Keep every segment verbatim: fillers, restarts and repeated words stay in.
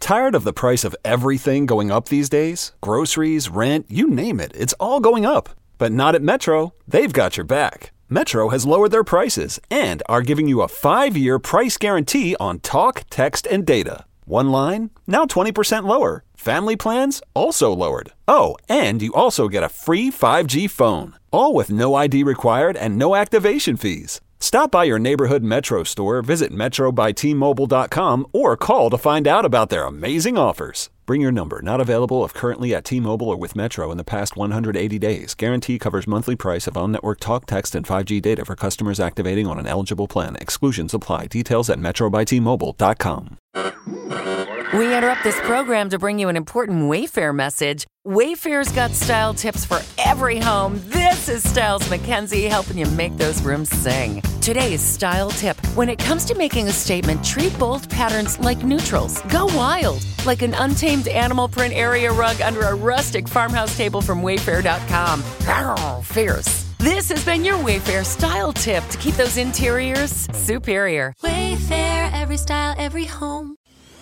Tired of the price of everything going up these days? Groceries, rent, you name it, it's all going up. But not at Metro. They've got your back. Metro has lowered their prices and are giving you a five-year price guarantee on talk, text, and data. One line, now twenty percent lower. Family plans, also lowered. Oh, and you also get a free five G phone. All with no I D required and no activation fees. Stop by your neighborhood Metro store, visit metro by t mobile dot com, or call to find out about their amazing offers. Bring your number. Not available if currently at T-Mobile or with Metro in the past one hundred eighty days. Guarantee covers monthly price of on-network talk, text, and five G data for customers activating on an eligible plan. Exclusions apply. Details at metro by t mobile dot com. We interrupt this program to bring you an important Wayfair message. Wayfair's got style tips for every home. This is Styles McKenzie helping you make those rooms sing. Today's style tip. When it comes to making a statement, treat bold patterns like neutrals. Go wild, like an untamed animal print area rug under a rustic farmhouse table from wayfair dot com. Arr, fierce. This has been your Wayfair style tip to keep those interiors superior. Wayfair, every style, every home.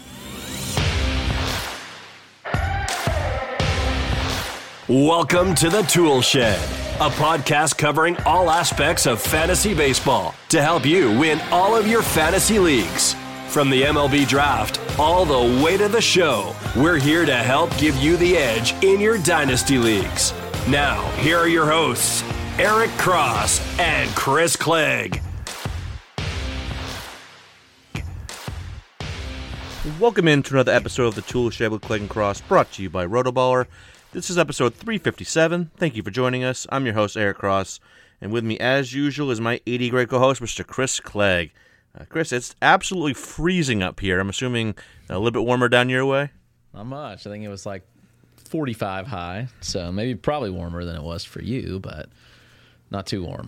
Welcome to The Tool Shed, a podcast covering all aspects of fantasy baseball to help you win all of your fantasy leagues. From the M L B draft all the way to the show, we're here to help give you the edge in your dynasty leagues. Now, here are your hosts, Eric Cross and Chris Clegg. Welcome into another episode of The Tool Shed with Clegg and Cross, brought to you by Rotoballer. This is episode three fifty-seven. Thank you for joining us. I'm your host, Eric Cross, and with me, as usual, is my eighty great co-host, Mister Chris Clegg. Uh, Chris, it's absolutely freezing up here. I'm assuming a little bit warmer down your way? Not much. I think it was like forty-five high, so maybe probably warmer than it was for you, but not too warm.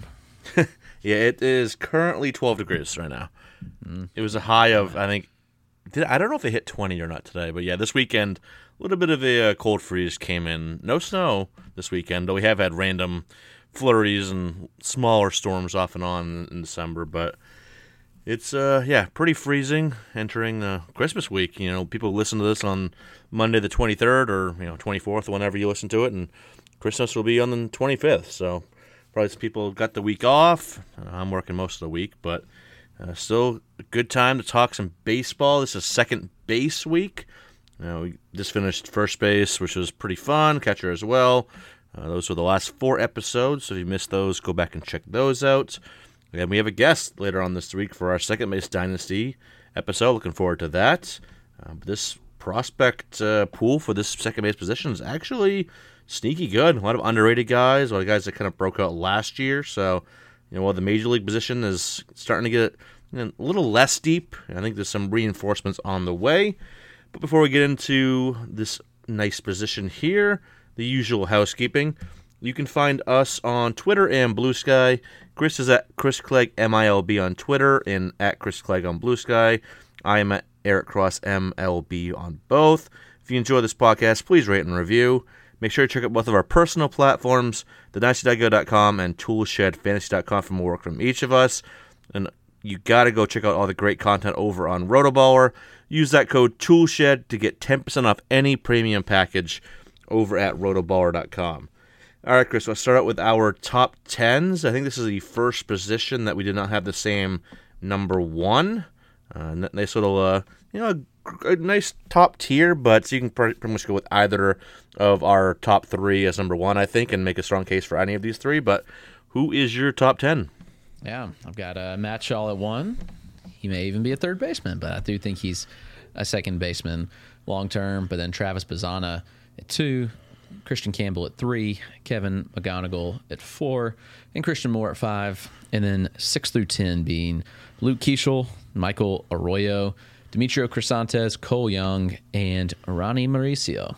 Yeah, it is currently twelve degrees right now. Mm. It was a high of, I think, did, I don't know if they hit twenty or not today, but yeah, this weekend, a little bit of a uh, cold freeze came in. No snow this weekend, though we have had random flurries and smaller storms off and on in December. But it's, uh, yeah, pretty freezing entering the Christmas week. You know, people listen to this on Monday the twenty-third or, you know, twenty-fourth, whenever you listen to it, and Christmas will be on the twenty-fifth. So probably some people got the week off. Uh, I'm working most of the week, but uh, still a good time to talk some baseball. This is second base week. You know, we just finished first base, which was pretty fun, catcher as well. Uh, those were the last four episodes, so if you missed those, go back and check those out. And we have a guest later on this week for our second base dynasty episode. Looking forward to that. Uh, but this prospect uh, pool for this second base position is actually sneaky good. A lot of underrated guys, a lot of guys that kind of broke out last year. So, you know, while the major league position is starting to get you know, a little less deep, I think there's some reinforcements on the way. But before we get into this nice position here, the usual housekeeping, you can find us on Twitter and Blue Sky. Chris is at Chris Clegg M I L B on Twitter and at Chris Clegg on Blue Sky. I am at Eric Cross M L B on both. If you enjoy this podcast, please rate and review. Make sure to check out both of our personal platforms, the dynasty dot go dot com and toolshed fantasy dot com for more work from each of us. And you got to go check out all the great content over on Rotoballer. Use that code TOOLSHED to get ten percent off any premium package over at rotoballer dot com. All right, Chris, let's start out with our top tens. I think this is the first position that we did not have the same number one. Uh, nice little, uh, you know, a, a nice top tier, but so you can pretty much go with either of our top three as number one, I think, and make a strong case for any of these three. But who is your top ten? Yeah, I've got uh, Matt Shaw at one. He may even be a third baseman, but I do think he's a second baseman long term. But then Travis Bazzana at two, Christian Campbell at three, Kevin McGonigal at four, and Christian Moore at five. And then six through ten being Luke Keeschel, Michael Arroyo, Demetrio Crisantes, Cole Young, and Ronnie Mauricio.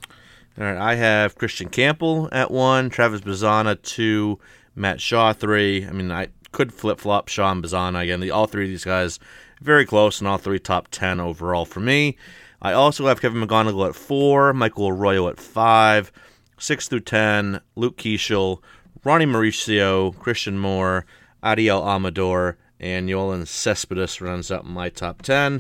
All right, I have Christian Campbell at one, Travis Bazzana two, Matt Shaw three. I mean, I could flip-flop Shaw and Bazzana again. The, all three of these guys very close, and all three top ten overall for me. I also have Kevin McGonigal at four, Michael Arroyo at five, six through ten, Luke Keeschel, Ronnie Mauricio, Christian Moore, Adiel Amador, and Yolan Cespedes rounds out my top ten.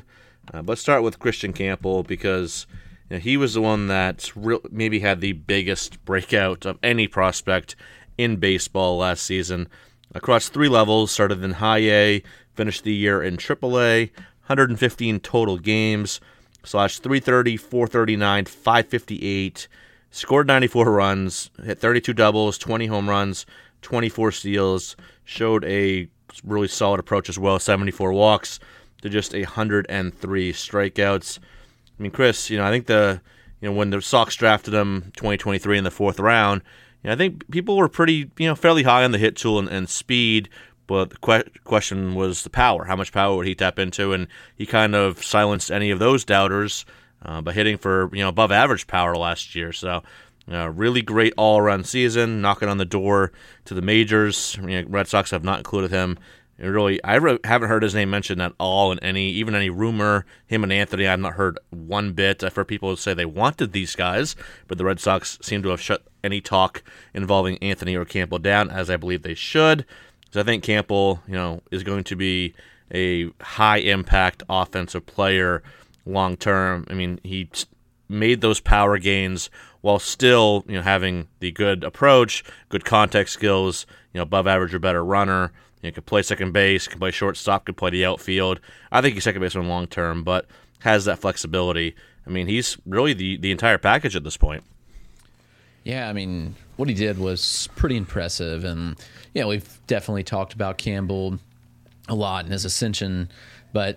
Uh, but let's start with Christian Campbell because you know, he was the one that re- maybe had the biggest breakout of any prospect in baseball last season. Across three levels, started in high A, finished the year in triple A, one hundred fifteen total games, slash three thirty, four thirty-nine, five fifty-eight, scored ninety-four runs, hit thirty-two doubles, twenty home runs, twenty-four steals, showed a really solid approach as well, seventy-four walks to just one hundred three strikeouts. I mean, Chris, you know, I think the you know when the Sox drafted him twenty twenty-three in the fourth round, you know, I think people were pretty you know fairly high on the hit tool and, and speed, but the que- question was the power. How much power would he tap into? And he kind of silenced any of those doubters uh, by hitting for you know above average power last year. So, you know, really great all around season, knocking on the door to the majors. You know, Red Sox have not included him. It really, I re- haven't heard his name mentioned at all in any, even any rumor. Him and Anthony, I've not heard one bit. I've heard people say they wanted these guys, but the Red Sox seem to have shut any talk involving Anthony or Campbell down, as I believe they should. So I think Campbell, you know, is going to be a high impact offensive player long term. I mean, he made those power gains while still, you know, having the good approach, good contact skills, you know, above average or better runner. You know, could play second base, could play shortstop, could play the outfield. I think he's second baseman long term, but has that flexibility. I mean, he's really the, the entire package at this point. Yeah, I mean, what he did was pretty impressive. And, you know, we've definitely talked about Campbell a lot in his ascension, but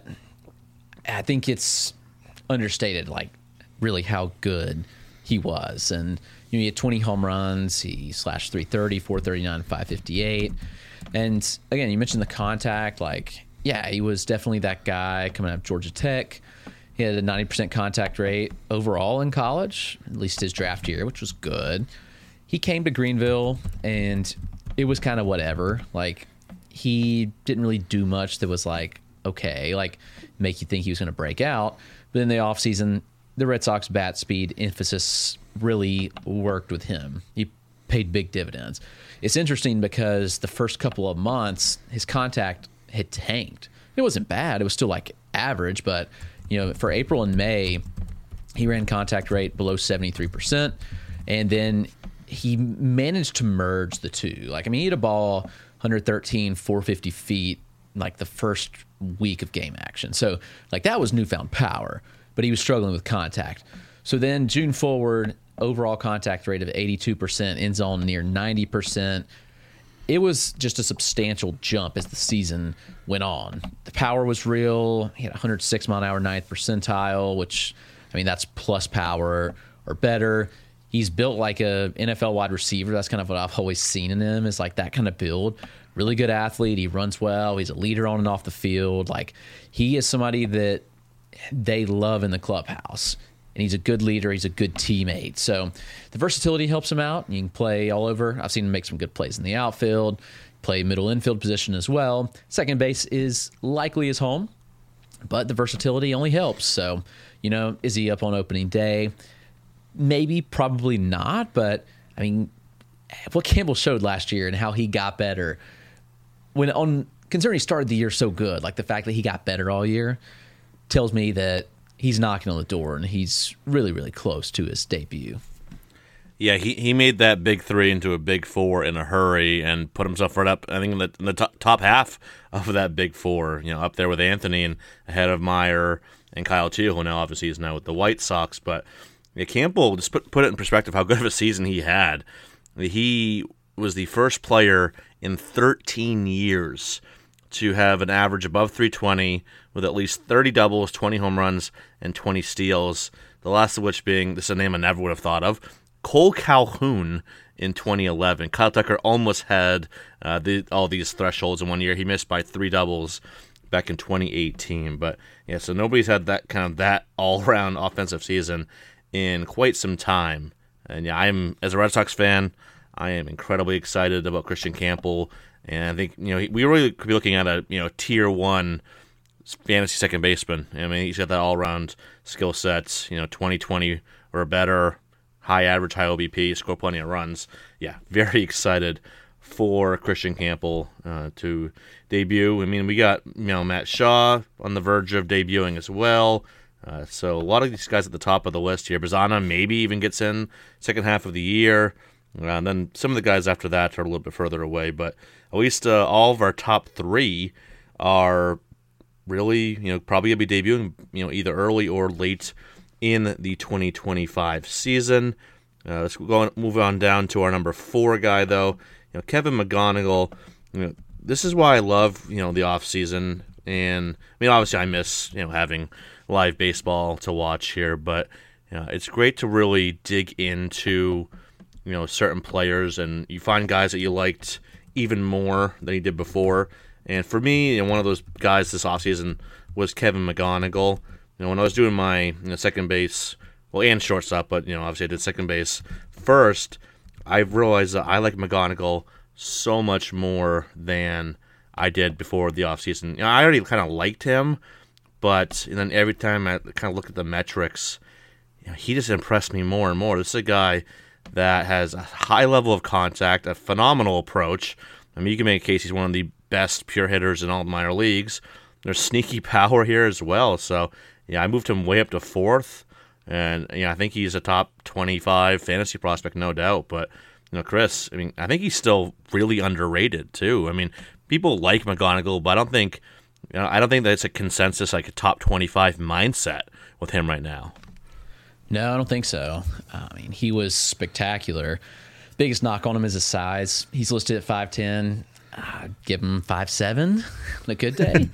I think it's understated, like, really how good he was. And, you know, he had twenty home runs, he slashed three thirty, four thirty-nine, five fifty-eight. And again, you mentioned the contact. Like, yeah, he was definitely that guy coming out of Georgia Tech. He had a ninety percent contact rate overall in college, at least his draft year, which was good. He came to Greenville, and it was kind of whatever. Like, he didn't really do much that was like, okay, like make you think he was going to break out. But in the offseason, the Red Sox bat speed emphasis really worked with him. He paid big dividends. It's interesting because the first couple of months, his contact had tanked. It wasn't bad. It was still like average, but you know, for April and May, he ran contact rate below seventy-three percent, and then he managed to merge the two. Like, I mean, he hit a ball one thirteen, four fifty feet like the first week of game action. So, like, that was newfound power, but he was struggling with contact. So then June forward, overall contact rate of eighty-two percent, end zone near ninety percent. It was just a substantial jump as the season went on. The power was real. He had one hundred six mile an hour ninth percentile, which, I mean, that's plus power or better. He's built like a N F L wide receiver. That's kind of what I've always seen in him, is like that kind of build. Really good athlete. He runs well. He's a leader on and off the field. Like, he is somebody that they love in the clubhouse. And he's a good leader. He's a good teammate. So the versatility helps him out. You can play all over. I've seen him make some good plays in the outfield, play middle infield position as well. Second base is likely his home, but the versatility only helps. So, you know, is he up on opening day? Maybe, probably not. But, I mean, what Campbell showed last year and how he got better, when on considering he started the year so good, like the fact that he got better all year tells me that he's knocking on the door, and he's really, really close to his debut. Yeah, he, he made that big three into a big four in a hurry and put himself right up, I think, in the, in the top, top half of that big four, you know, up there with Anthony and ahead of Meyer and Kyle Teo, who now obviously is now with the White Sox. But yeah, Campbell, just put, put it in perspective how good of a season he had. He was the first player in thirteen years to have an average above three twenty with at least thirty doubles, twenty home runs, and twenty steals. The last of which being, this is a name I never would have thought of, Cole Calhoun in twenty eleven. Kyle Tucker almost had uh, the, all these thresholds in one year. He missed by three doubles back in twenty eighteen. But yeah, so nobody's had that kind of that all-around offensive season in quite some time. And yeah, I'm, as a Red Sox fan, I am incredibly excited about Christian Campbell. And I think, you know, we really could be looking at a, you know, tier one fantasy second baseman. I mean, he's got that all-around skill sets, you know, twenty twenty or better, high average, high O B P, score plenty of runs. Yeah, very excited for Christian Campbell uh, to debut. I mean, we got you know Matt Shaw on the verge of debuting as well. Uh, so a lot of these guys at the top of the list here. Bazana maybe even gets in second half of the year. Uh, and then some of the guys after that are a little bit further away. But at least uh, all of our top three are really, you know, probably going to be debuting, you know, either early or late in the twenty twenty-five season. Uh, let's go on, move on down to our number four guy, though. You know, Kevin McGonigal. You know, this is why I love, you know, the off season. And I mean, obviously, I miss, you know, having live baseball to watch here, but you know, it's great to really dig into, you know, certain players, and you find guys that you liked even more than you did before. And for me, you know, one of those guys this offseason was Kevin McGonigal. You know, when I was doing my you know, second base, well, and shortstop, but you know, obviously I did second base first, I realized that I like McGonigal so much more than I did before the offseason. You know, I already kind of liked him, but and then every time I kind of look at the metrics, you know, he just impressed me more and more. This is a guy that has a high level of contact, a phenomenal approach. I mean, you can make a case he's one of the best pure hitters in all the minor leagues. There's sneaky power here as well. So, yeah, I moved him way up to fourth, and yeah, I think he's a top twenty-five fantasy prospect, no doubt. But you know, Chris, I mean, I think he's still really underrated too. I mean, people like McGonigal, but I don't think. You know, I don't think that it's a consensus, like a top twenty-five mindset with him right now. No, I don't think so. I mean, he was spectacular. Biggest knock on him is his size. He's listed at five ten. I'd give him five seven on a good day.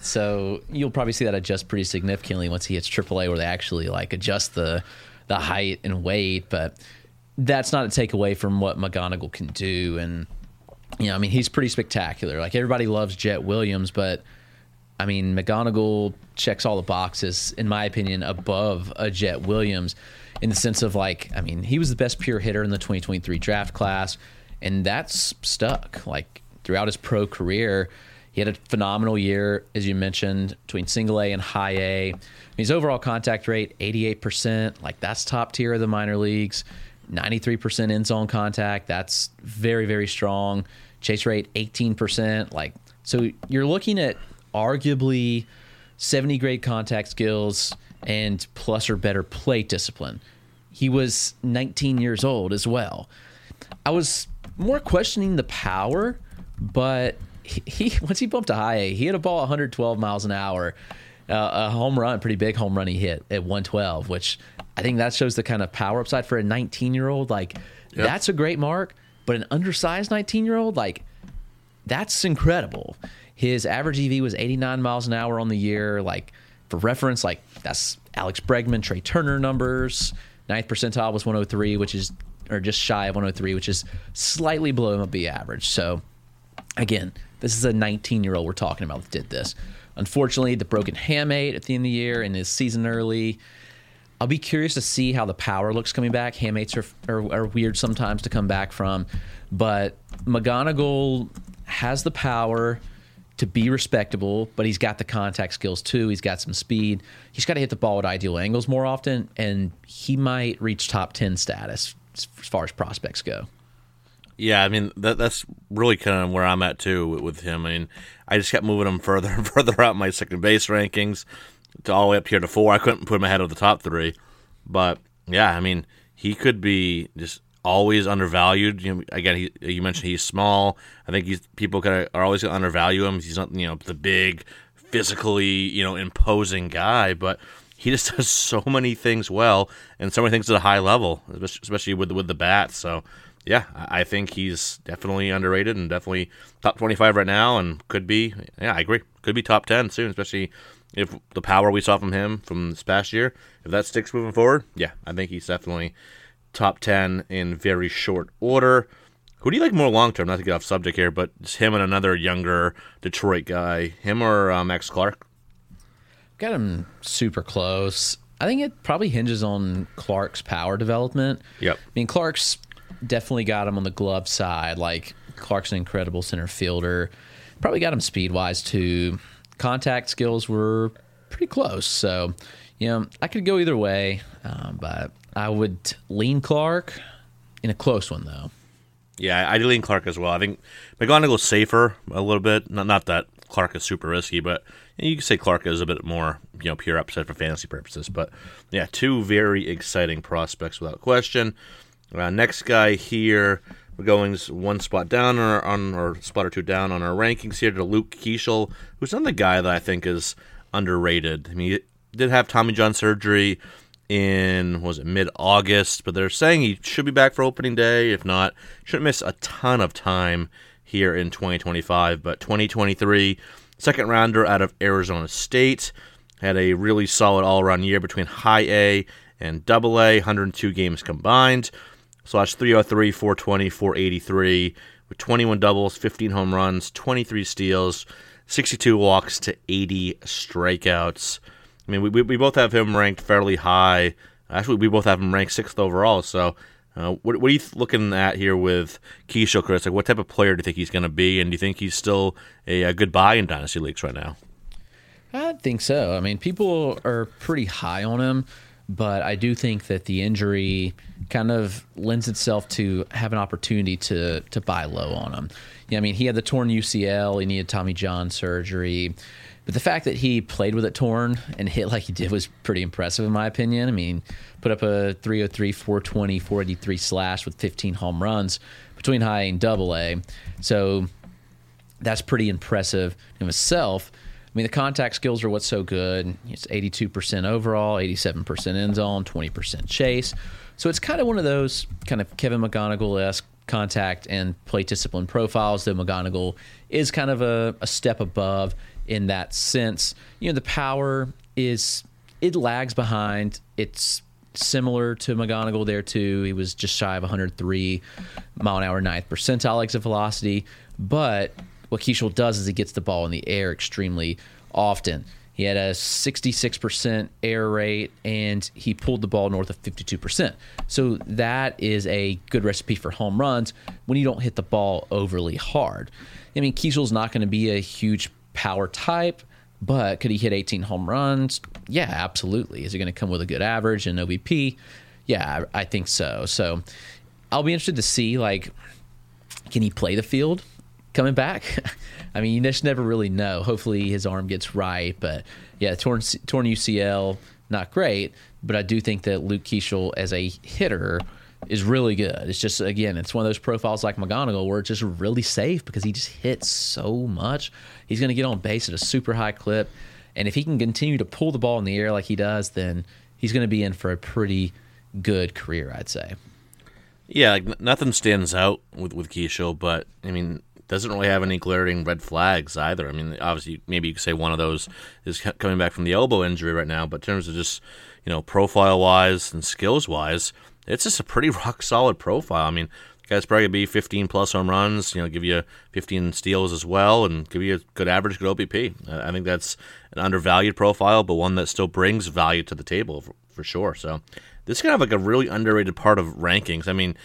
So you'll probably see that adjust pretty significantly once he hits triple A, where they actually like adjust the the height and weight. But that's not a takeaway from what McGonigal can do. And you know, I mean, he's pretty spectacular. Like, everybody loves Jet Williams, but I mean, McGonigal checks all the boxes, in my opinion, above a Jet Williams in the sense of, like, I mean, he was the best pure hitter in the twenty twenty-three draft class, and that's stuck. Like, throughout his pro career, he had a phenomenal year, as you mentioned, between single A and high A. I mean, his overall contact rate, eighty-eight percent. Like, that's top tier of the minor leagues. ninety-three percent in-zone contact. That's very, very strong. Chase rate, eighteen percent. Like, so you're looking at arguably seventy grade contact skills and plus or better plate discipline. He was nineteen years old as well. I was more questioning the power, but he, he once he bumped to high A, he hit a ball one hundred twelve miles an hour, uh, a home run, pretty big home run he hit at one twelve, which I think that shows the kind of power upside for a nineteen year old. Like, yep. That's a great mark, but an undersized nineteen year old, like, that's incredible. His average E V was eighty-nine miles an hour on the year. Like, for reference, like, that's Alex Bregman, Trey Turner numbers. Ninth percentile was one oh three, which is, or just shy of one oh three, which is slightly below M L B average. So, again, this is a nineteen-year-old we're talking about that did this. Unfortunately, the broken hamate at the end of the year and his season early. I'll be curious to see how the power looks coming back. Hamates are, are, are weird sometimes to come back from. But McGonigal has the power to be respectable, but he's got the contact skills too. He's got some speed. He's got to hit the ball at ideal angles more often, and he might reach top ten status as far as prospects go. Yeah, I mean, that that's really kind of where I'm at too with him. I mean, I just kept moving him further and further out in my second base rankings to all the way up here to four. I couldn't put him ahead of the top three. But, yeah, I mean, he could be just always undervalued. You know, again, he, you mentioned he's small. I think he's people kinda are always going to undervalue him. He's not, you know, the big, physically, you know, imposing guy, but he just does so many things well, and so many things at a high level, especially with with the bat. So, yeah, I think he's definitely underrated and definitely top twenty-five right now, and could be. Yeah, I agree. Could be top ten soon, especially if the power we saw from him from this past year, if that sticks moving forward. Yeah, I think he's definitely top ten in very short order. Who do you like more long-term? Not to get off subject here, but just him and another younger Detroit guy. Him or uh, Max Clark? Got him super close. I think it probably hinges on Clark's power development. Yep. I mean, Clark's definitely got him on the glove side. Like, Clark's an incredible center fielder. Probably got him speed-wise, too. Contact skills were pretty close. So, you know, I could go either way, um, but I would lean Clark in a close one, though. Yeah, I lean Clark as well. I think McGonagall's safer a little bit. Not, not that Clark is super risky, but you can say Clark is a bit more, you know, pure upside for fantasy purposes. But yeah, two very exciting prospects without question. Uh, next guy here, we're going one spot down on, our, on or spot or two down on our rankings here to Luke Keeschel, who's another guy that I think is underrated. I mean, he did have Tommy John surgery in, what was it, mid-August, but they're saying he should be back for opening day. If not, shouldn't miss a ton of time here in twenty twenty-five. But twenty twenty-three, second rounder out of Arizona State, had a really solid all-around year between high A and double A, one hundred two games combined. Slash three oh three, four twenty, four eighty-three, with twenty-one doubles, fifteen home runs, twenty-three steals, sixty-two walks to eighty strikeouts. I mean, we we both have him ranked fairly high. Actually, we both have him ranked sixth overall. So, uh, what, what are you looking at here with Keeschel, Chris? Like, what type of player do you think he's going to be, and do you think he's still a, a good buy in dynasty leagues right now? I think so. I mean, people are pretty high on him, but I do think that the injury kind of lends itself to have an opportunity to to buy low on him. Yeah, I mean, he had the torn U C L. He needed Tommy John surgery. But the fact that he played with it torn and hit like he did was pretty impressive, in my opinion. I mean, put up a three oh three, four twenty, four eighty-three slash with fifteen home runs between high A and double A. So that's pretty impressive in itself. I mean, the contact skills are what's so good. It's eighty-two percent overall, eighty-seven percent end zone, twenty percent chase. So it's kind of one of those kind of Kevin McGonigal-esque contact and plate discipline profiles, though McGonigal is kind of a, a step above in that sense. You know, the power is, it lags behind. It's similar to McGonigal there too. He was just shy of one hundred three mile an hour, ninth percentile exit velocity. But what Keeschel does is he gets the ball in the air extremely often. He had a sixty-six percent air rate, and he pulled the ball north of fifty-two percent. So that is a good recipe for home runs when you don't hit the ball overly hard. I mean, Keeschel's not going to be a huge power type, but could he hit eighteen home runs? Yeah, absolutely. Is he going to come with a good average and O B P? Yeah, I think so. So I'll be interested to see, like, can he play the field coming back? I mean, you just never really know. Hopefully his arm gets right, but yeah, torn torn U C L, not great, but I do think that Luke Keeschel as a hitter is really good. It's just, again, it's one of those profiles like McGonigal where it's just really safe because he just hits so much. He's going to get on base at a super high clip, and if he can continue to pull the ball in the air like he does, then he's going to be in for a pretty good career, I'd say. Yeah, like nothing stands out with, with Keeschel, but, I mean, doesn't really have any glaring red flags either. I mean, obviously, maybe you could say one of those is coming back from the elbow injury right now, but in terms of just, you know, profile-wise and skills-wise, it's just a pretty rock-solid profile. I mean, the guy's probably going to be fifteen-plus home runs, you know, give you fifteen steals as well, and give you a good average, good O B P. I think that's an undervalued profile, but one that still brings value to the table for, for sure. So this is kind of like a really underrated part of rankings. I mean,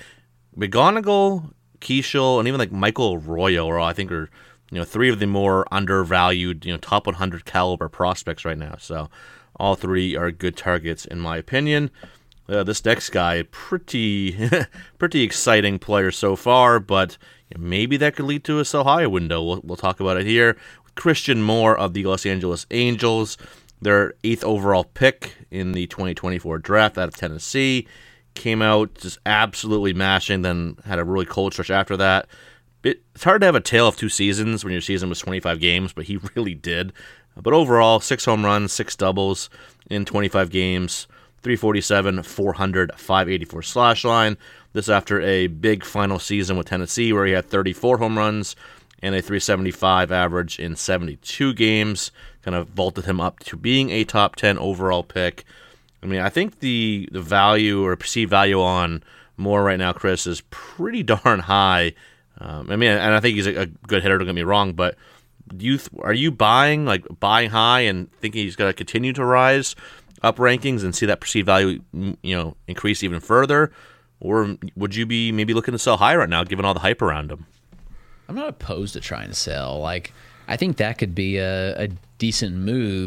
McGonigal, Keeschel, and even like Michael Arroyo, or I think are, you know, three of the more undervalued, you know, top one hundred caliber prospects right now. So all three are good targets in my opinion. Uh, this next guy, pretty pretty exciting player so far, but you know, maybe that could lead to a sell high window. We'll, we'll talk about it here. Christian Moore of the Los Angeles Angels, their eighth overall pick in the twenty twenty-four draft out of Tennessee. Came out just absolutely mashing, then had a really cold stretch after that. It, it's hard to have a tale of two seasons when your season was twenty-five games, but he really did. But overall, six home runs, six doubles in twenty-five games, three forty-seven, four hundred, five eighty-four slash line. This after a big final season with Tennessee where he had thirty-four home runs and a three seventy-five average in seventy-two games. Kind of vaulted him up to being a top ten overall pick. I mean, I think the, the value or perceived value on Moore right now, Chris, is pretty darn high. Um, I mean, and I think he's a, a good hitter, don't get me wrong, but do you are you buying, like buying high and thinking he's going to continue to rise up rankings and see that perceived value, you know, increase even further? Or would you be maybe looking to sell high right now, given all the hype around him? I'm not opposed to trying to sell. Like, I think that could be a, a decent move,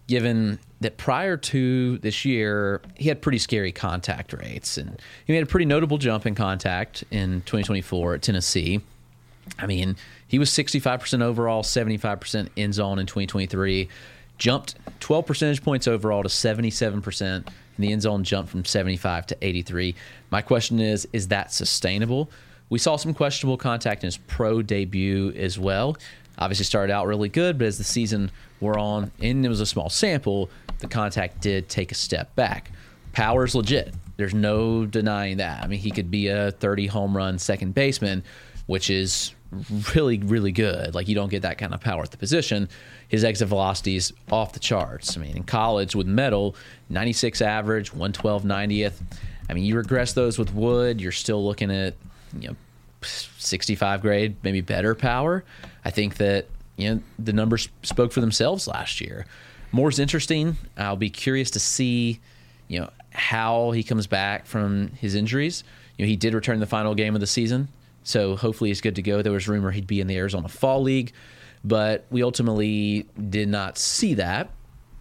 given that prior to this year, he had pretty scary contact rates. And he made a pretty notable jump in contact in twenty twenty-four at Tennessee. I mean, he was sixty-five percent overall, seventy-five percent end zone in twenty twenty-three. Jumped twelve percentage points overall to seventy-seven percent. And the end zone jumped from seventy-five to eighty-three. My question is, is that sustainable? We saw some questionable contact in his pro debut as well. Obviously started out really good, but as the season wore on, and it was a small sample, the contact did take a step back. Power's legit. There's no denying that. I mean, he could be a thirty home run second baseman, which is really, really good. Like, you don't get that kind of power at the position. His exit velocity is off the charts. I mean, in college with Metal, ninety-six average, one twelve ninetieth. I mean, you regress those with Wood, you're still looking at, you know, sixty-five grade, maybe better power. I think that, you know, the numbers spoke for themselves last year. Moore's interesting. I'll be curious to see, you know, how he comes back from his injuries. You know, he did return the final game of the season, so hopefully he's good to go. There was rumor he'd be in the Arizona Fall League, but we ultimately did not see that.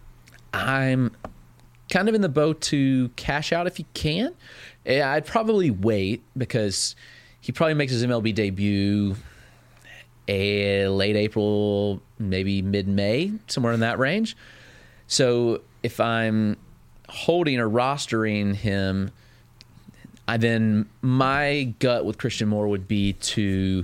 I'm kind of in the boat to cash out if you can. I'd probably wait because he probably makes his M L B debut a late April, maybe mid-May, somewhere in that range. So if I'm holding or rostering him, I then my gut with Christian Moore would be to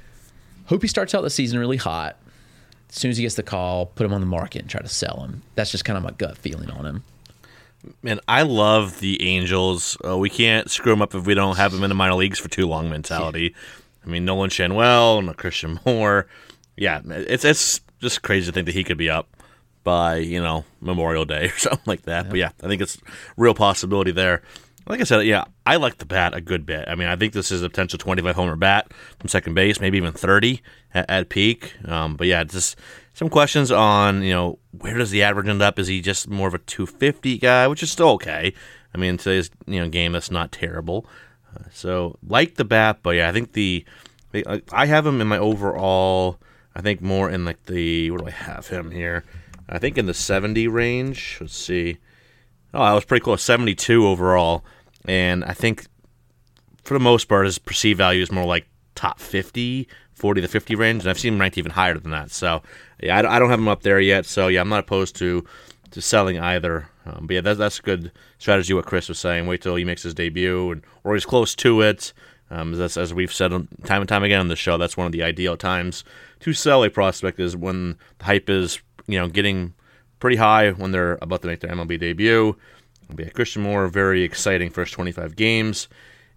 hope he starts out the season really hot. As soon as he gets the call, put him on the market and try to sell him. That's just kind of my gut feeling on him. Man, I love the Angels. Uh, we can't screw them up if we don't have them in the minor leagues for too long mentality. I mean, Nolan Schanuel and Christian Moore. Yeah, it's it's just crazy to think that he could be up by, you know, Memorial Day or something like that. Yeah. But yeah, I think it's a real possibility there. Like I said, yeah, I like the bat a good bit. I mean, I think this is a potential twenty-five homer bat from second base, maybe even thirty at, at peak. Um, but yeah, just some questions on, you know, where does the average end up? Is he just more of a two fifty guy, which is still okay. I mean, in today's, you know, game, that's not terrible. Uh, so, like the bat, but yeah, I think the, the I have him in my overall, I think more in like the, where do I have him here? I think in the seventy range. Let's see. Oh, I was pretty close, seventy-two overall. And I think for the most part, his perceived value is more like top fifty, forty to fifty range. And I've seen him ranked even higher than that. So, yeah, I don't have him up there yet. So, yeah, I'm not opposed to to selling either. Um, but, yeah, that, that's a good strategy, what Chris was saying. Wait till he makes his debut and or he's close to it. Um, that's, as we've said time and time again on the show, that's one of the ideal times to sell a prospect is when the hype is, you know, getting pretty high when they're about to make their M L B debut. Yeah, Christian Moore, very exciting first twenty-five games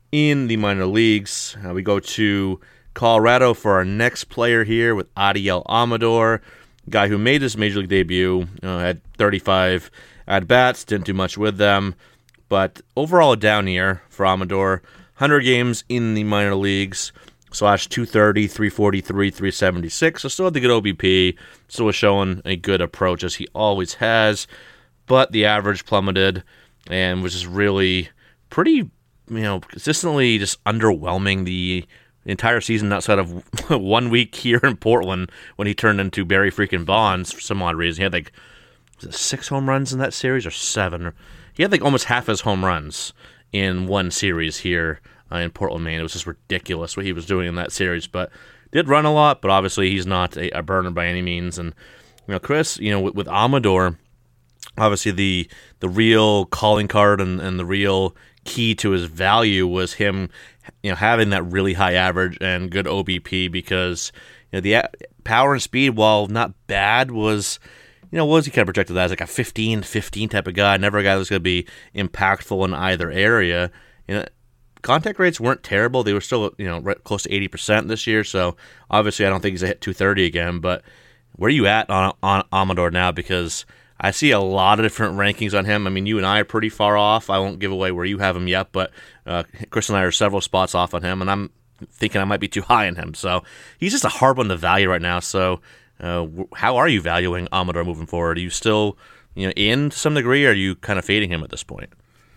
in the minor leagues. Uh, we go to Colorado for our next player here with Adiel Amador, guy who made his major league debut, uh, had thirty-five at-bats, didn't do much with them, but overall a down year for Amador. one hundred games in the minor leagues, slash two thirty, three forty-three, three seventy-six, so still had the good O B P, still was showing a good approach as he always has, but the average plummeted and was just really pretty, you know, consistently just underwhelming the entire season outside of one week here in Portland when he turned into Barry freaking Bonds for some odd reason. He had like was it six home runs in that series or seven? He had like almost half his home runs in one series here uh, in Portland, Maine. It was just ridiculous what he was doing in that series, but did run a lot, but obviously he's not a, a burner by any means. And, you know, Chris, you know, with, with Amador, obviously the the real calling card and, and the real key to his value was him, you know, having that really high average and good O B P because, you know, the power and speed, while not bad, was, you know, what was he kind of projected as like a fifteen fifteen type of guy, never a guy that was going to be impactful in either area. You know, contact rates weren't terrible. They were still, you know, right close to eighty percent this year, so obviously I don't think he's going to hit two thirty again, but where are you at on, on Amador now? Because I see a lot of different rankings on him. I mean, you and I are pretty far off. I won't give away where you have him yet, but uh, Chris and I are several spots off on him, and I'm thinking I might be too high on him. So he's just a hard one to value right now. So uh, how are you valuing Amador moving forward? Are you still, you know, in to some degree, or are you kind of fading him at this point?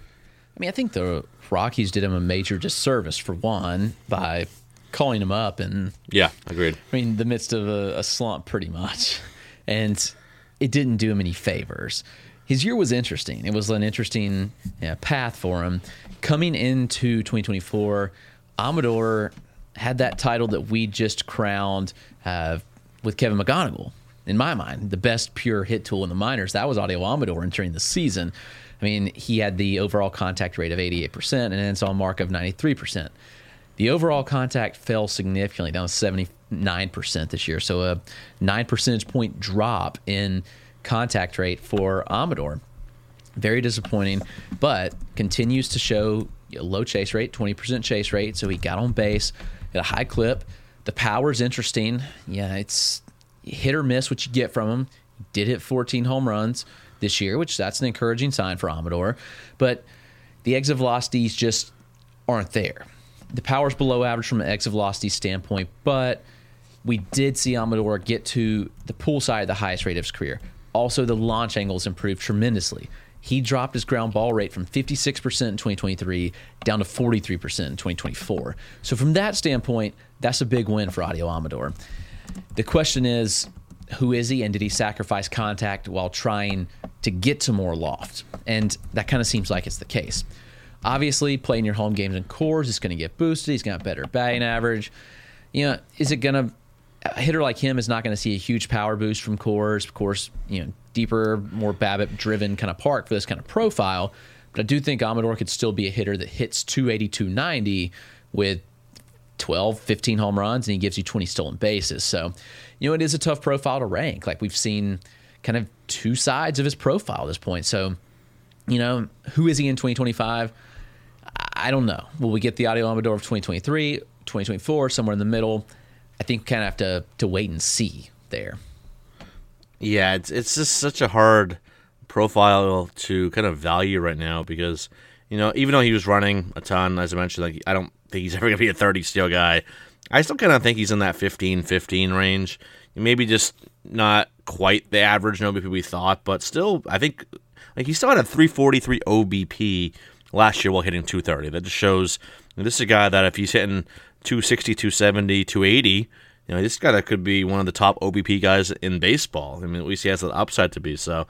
I mean, I think the Rockies did him a major disservice, for one, by calling him up and yeah, agreed. I mean, the midst of a, a slump, pretty much, and it didn't do him any favors. His year was interesting. It was an interesting yeah, path for him. Coming into twenty twenty-four, Amador had that title that we just crowned uh, with Kevin McGonigal. In my mind, the best pure hit tool in the minors. That was Audio Amador entering the season. I mean, he had the overall contact rate of eighty-eight percent and an install mark of ninety-three percent. The overall contact fell significantly, down to seventy-nine percent this year. So a nine percentage point drop in contact rate for Amador. Very disappointing, but continues to show a low chase rate, twenty percent chase rate. So he got on base at a high clip. The power's interesting. Yeah, it's hit or miss what you get from him. He did hit fourteen home runs this year, which that's an encouraging sign for Amador. But the exit velocities just aren't there. The power's below average from an exit velocity standpoint, but we did see Amador get to the pull side of the highest rate of his career. Also, the launch angles improved tremendously. He dropped his ground ball rate from fifty-six percent in twenty twenty-three down to forty-three percent in twenty twenty-four. So from that standpoint, that's a big win for Audio Amador. The question is, who is he, and did he sacrifice contact while trying to get to more loft? And that kind of seems like it's the case. Obviously, playing your home games in Coors is going to get boosted. He's got better batting average. You know, is it going to... A hitter like him is not going to see a huge power boost from Coors. Of course, you know, deeper, more BABIP-driven kind of park for this kind of profile. But I do think Amador could still be a hitter that hits two eighty, two ninety with twelve, fifteen home runs, and he gives you twenty stolen bases. So, you know, it is a tough profile to rank. Like, we've seen kind of two sides of his profile at this point. So, you know, who is he in twenty twenty-five? I don't know. Will we get the Audio Amador of twenty twenty-three, twenty twenty-four, somewhere in the middle? I think kind of have to, to wait and see there. Yeah, it's it's just such a hard profile to kind of value right now because, you know, even though he was running a ton, as I mentioned, like I don't think he's ever going to be a thirty steal guy. I still kind of think he's in that fifteen fifteen range. Maybe just not quite the average O B P we thought, but still, I think like he still had a three forty-three O B P last year while hitting two thirty. That just shows you know, this is a guy that if he's hitting two sixty, two seventy, two eighty, you know, this guy could be one of the top O B P guys in baseball. I mean, at least he has the upside to be. So,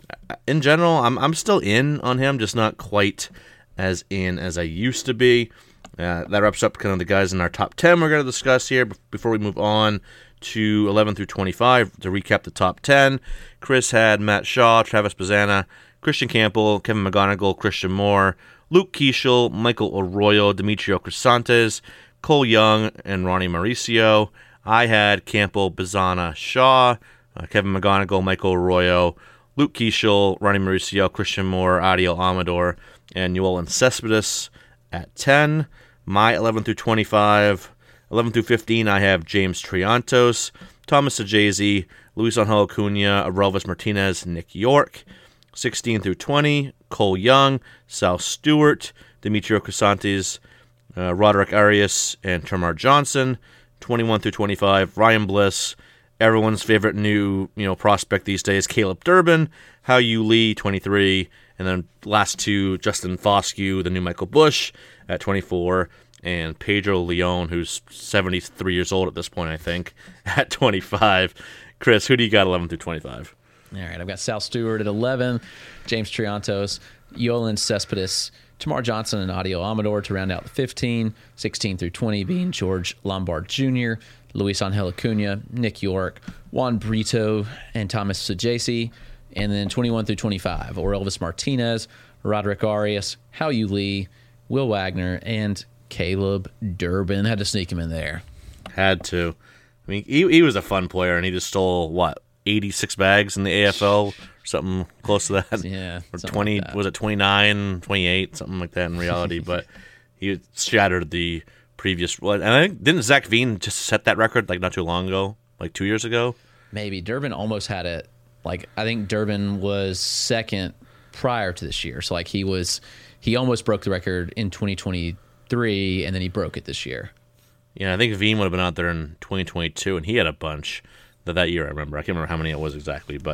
in general, I'm I'm still in on him, just not quite as in as I used to be. Uh, that wraps up kind of the guys in our top ten we're going to discuss here. Before we move on to eleven through twenty-five, to recap the top ten, Chris had Matt Shaw, Travis Bazzana, Christian Campbell, Kevin McGonigal, Christian Moore, Luke Keeschel, Michael Arroyo, Demetrio Crisantes, Cole Young, and Ronnie Mauricio. I had Campbell, Bazzana, Shaw, uh, Kevin McGonigal, Michael Arroyo, Luke Keeschel, Ronnie Mauricio, Christian Moore, Audio Amador, and Yoelan Cespedes at ten. My eleven through twenty-five. eleven through fifteen, I have James Triantos, Thomas Saggese, Luis Angel Acuna, Aurelvis Martinez, Nick York. sixteen through twenty, Cole Young, Sal Stewart, Demetrio Crisantes, Uh, Roderick Arias, and Termarr Johnson. twenty-one through twenty-five, Ryan Bliss, everyone's favorite new you know prospect these days, Caleb Durbin, Hao-Yu Lee, twenty-three, and then last two, Justin Foscue, the new Michael Busch at twenty-four, and Pedro Leon, who's seventy-three years old at this point, I think, at twenty-five. Chris, who do you got eleven through twenty-five? All right, I've got Sal Stewart at eleven, James Triantos, Yoelan Cespedes, Termarr Johnson, and Audio Amador to round out the fifteen. sixteen through twenty being George Lombard Junior, Luis Angel Acuna, Nick York, Juan Brito, and Thomas Saggese. And then twenty-one through twenty-five, Aurelvis Martinez, Roderick Arias, Hao-Yu Lee, Will Wagner, and Caleb Durbin. Had to sneak him in there. Had to. I mean, he, he was a fun player, and he just stole, what, eighty-six bags in the A F L? Something close to that. Yeah. Or twenty, like was it twenty-nine, twenty-eight, something like that in reality. But he shattered the previous. And I think, didn't Zach Veen just set that record like not too long ago? Like two years ago? Maybe. Durbin almost had it. Like, I think Durbin was second prior to this year. So, like, he was, he almost broke the record in twenty twenty-three, and then he broke it this year. Yeah, I think Veen would have been out there in twenty twenty-two, and he had a bunch that, that year, I remember. I can't remember how many it was exactly, but.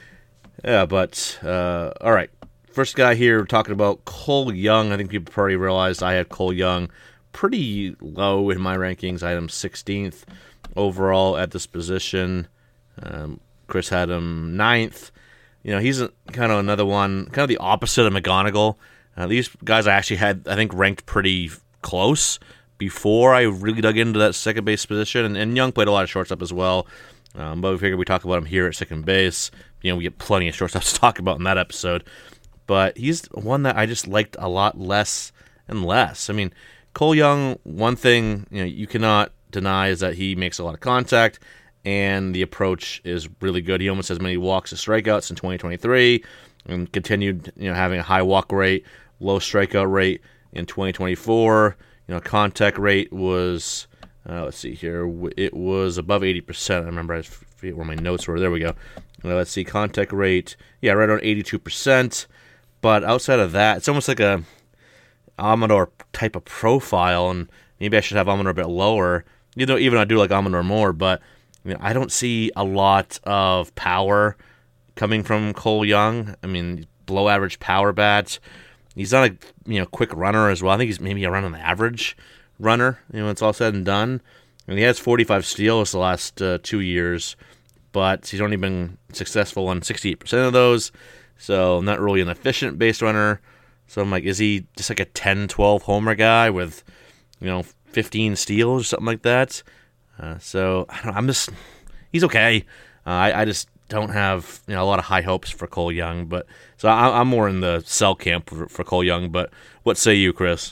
Yeah, but, uh, all right. First guy here, we're talking about Cole Young. I think people probably realized I had Cole Young pretty low in my rankings. I had him sixteenth overall at this position. Um, Chris had him ninth. You know, he's a, kind of another one, kind of the opposite of McGonigal. Uh, these guys I actually had, I think, ranked pretty close before I really dug into that second base position. And, and Young played a lot of shortstop as well. Um, but we figured we'd talk about him here at second base. You know, we get plenty of shortstops to talk about in that episode. But he's one that I just liked a lot less and less. I mean, Cole Young, one thing you know you cannot deny is that he makes a lot of contact, and the approach is really good. He almost has many walks as strikeouts in twenty twenty-three, and continued you know having a high walk rate, low strikeout rate in twenty twenty-four. You know, contact rate was uh, let's see here, it was above eighty percent. I remember I forget where my notes were. There we go. Uh, let's see, contact rate, yeah, right around eighty-two percent. But outside of that, it's almost like a Amador type of profile, and maybe I should have Amador a bit lower. You know, even I do like Amador more, but I mean, I don't see a lot of power coming from Cole Young. I mean, below average power bat. He's not a you know quick runner as well. I think he's maybe around an average runner. You know, it's all said and done. And he has forty-five steals the last uh, two years, but he's only been successful on sixty-eight percent of those. So not really an efficient base runner. So I'm like, is he just like a ten, twelve homer guy with, you know, fifteen steals or something like that? Uh, so I don't know, I'm just, he's okay. Uh, I, I just don't have you know a lot of high hopes for Cole Young. But so I, I'm more in the sell camp for, for Cole Young. But what say you, Chris?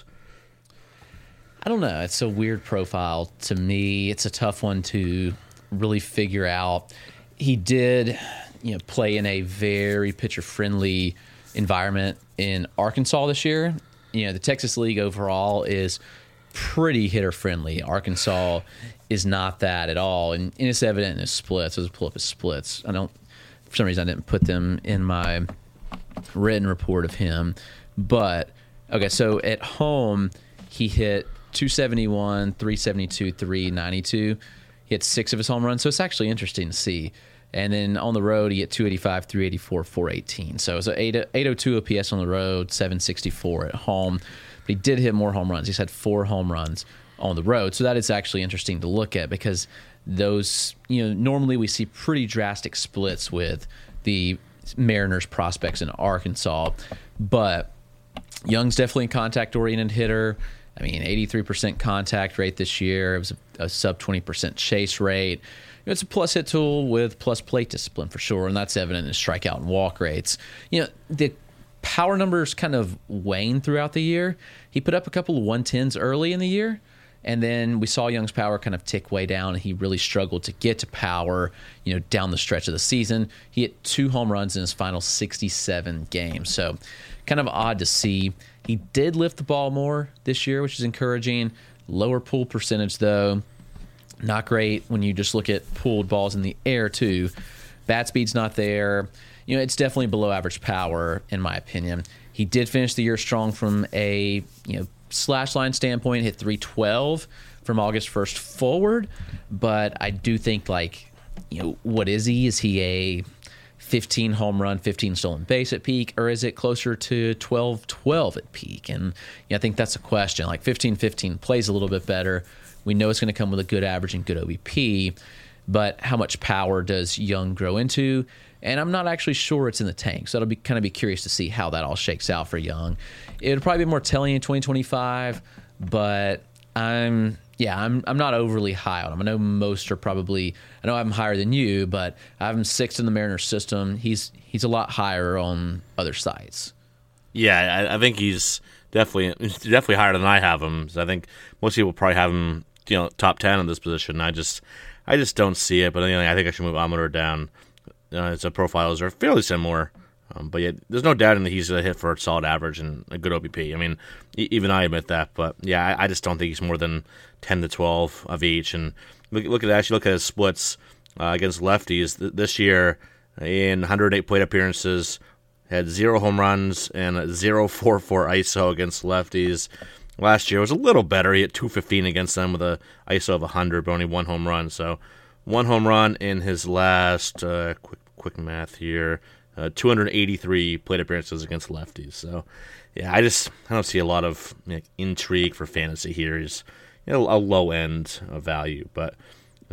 I don't know. It's a weird profile to me. It's a tough one to really figure out. He did, you know, play in a very pitcher-friendly environment in Arkansas this year. You know, the Texas League overall is pretty hitter-friendly. Arkansas is not that at all, and, and it's evident in his splits. Let's pull up his splits. I don't, for some reason, I didn't put them in my written report of him. But, okay, so at home, he hit two seventy-one, three seventy-two, three ninety-two. He hit six of his home runs, so it's actually interesting to see. And then on the road, he hit two eighty-five, three eighty-four, four eighteen. So it's an eight oh two O P S on the road, seven sixty-four at home. But he did hit more home runs. He's had four home runs on the road. So that is actually interesting to look at because those, you know, normally we see pretty drastic splits with the Mariners prospects in Arkansas. But Young's definitely a contact-oriented hitter. I mean, eighty-three percent contact rate this year. It was a, a sub twenty percent chase rate. It's a plus hit tool with plus plate discipline for sure, and that's evident in his strikeout and walk rates. You know, the power numbers kind of wane throughout the year. He put up a couple of one tens early in the year, and then we saw Young's power kind of tick way down, and he really struggled to get to power, you know, down the stretch of the season. He hit two home runs in his final sixty-seven games, so kind of odd to see. He did lift the ball more this year, which is encouraging. Lower pull percentage, though. Not great when you just look at pulled balls in the air, too. Bat speed's not there. You know, it's definitely below average power, in my opinion. He did finish the year strong from a, you know, slash line standpoint, hit three twelve from August first forward. But I do think, like, you know, what is he? Is he a fifteen home run, fifteen stolen base at peak, or is it closer to twelve twelve at peak? And yeah, I think that's a question. Like fifteen fifteen plays a little bit better. We know it's going to come with a good average and good O B P, but how much power does Young grow into? And I'm not actually sure it's in the tank, so it'll be kind of be curious to see how that all shakes out for Young. It'll probably be more telling in twenty twenty-five, but I'm yeah, I'm I'm not overly high on him. I know most are probably, I know I'm higher than you, but I have him sixth in the Mariners system. He's he's a lot higher on other sites. Yeah, I, I think he's definitely he's definitely higher than I have him. So I think most people probably have him, you know, top ten in this position. I just I just don't see it. But anyway, I think I should move Amador down. Uh, his profiles are fairly similar. Um, but yeah, there's no doubt in that he's going to hit for a solid average and a good O B P. I mean, e- even I admit that. But yeah, I, I just don't think he's more than ten to twelve of each. And look, look at actually look at his splits uh, against lefties Th- this year. In one hundred eight plate appearances, had zero home runs and a zero point four four I S O against lefties. Last year was a little better. He hit two fifteen against them with a I S O of one hundred, but only one home run. So one home run in his last uh, quick quick math here. Uh, two hundred eighty-three plate appearances against lefties. So, yeah, I just I don't see a lot of you know, intrigue for fantasy here. He's you know, a low end of value, but uh,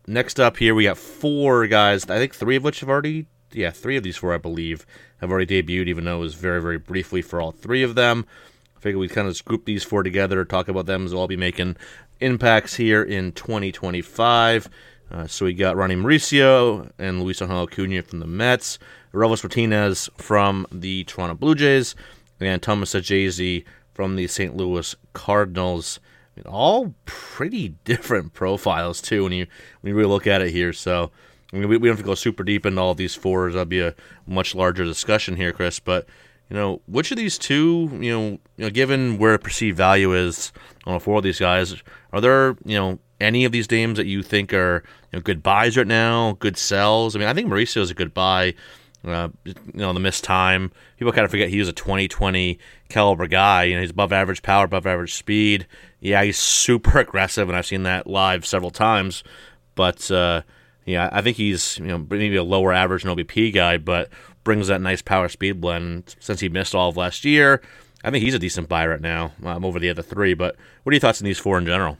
next up here, we got four guys. I think three of which have already, yeah, three of these four, I believe, have already debuted, even though it was very, very briefly for all three of them. I figured we'd kind of group these four together, talk about them, as they'll all be making impacts here in twenty twenty-five. Uh, so we got Ronnie Mauricio and Luis Angel Acuna from the Mets, Orelvis Martinez from the Toronto Blue Jays, and Thomas Ajazi from the Saint Louis Cardinals. I mean, all pretty different profiles, too, when you when you really look at it here. So I mean, we, we don't have to go super deep into all of these fours. That'll be a much larger discussion here, Chris. But, you know, which of these two, you know, you know given where perceived value is on all four of these guys, are there, you know, any of these names that you think are, you know, good buys right now, good sells? I mean, I think Mauricio is a good buy. Uh, you know, the missed time. People kind of forget he was a twenty twenty caliber guy. You know, he's above average power, above average speed. Yeah, he's super aggressive, and I've seen that live several times. But, uh, yeah, I think he's, you know, maybe a lower average and O B P guy, but brings that nice power speed blend. Since he missed all of last year, I think he's a decent buy right now um, over the other three. But what are your thoughts on these four in general?